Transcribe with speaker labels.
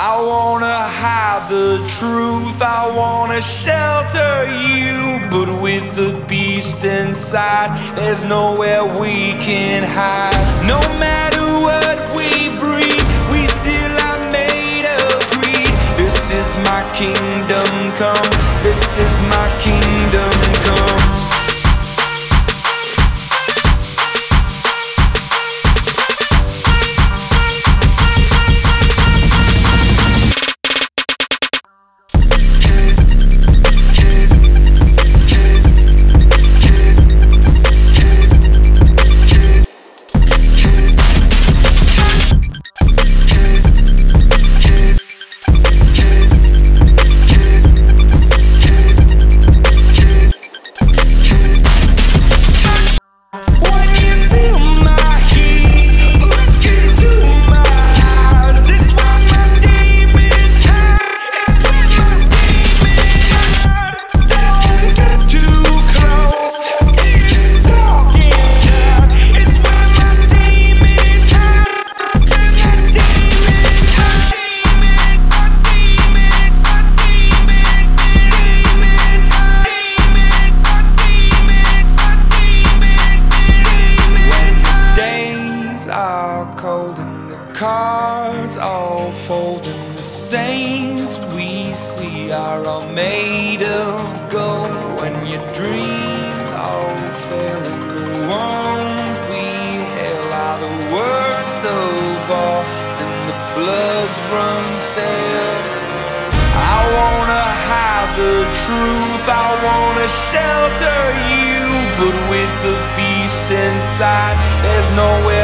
Speaker 1: I wanna hide the truth, I wanna shelter you, but with the beast inside, there's nowhere we can hide. No matter what we breed, we still are made of greed. This is my kingdom come, this is my kingdom come. Cold and the cards all fold, and the saints we see are all made of gold. When your dreams all fail and the ones we hail are the worst of all, and the bloods run stale. I wanna hide the truth, I wanna shelter you, but with the beast inside, there's nowhere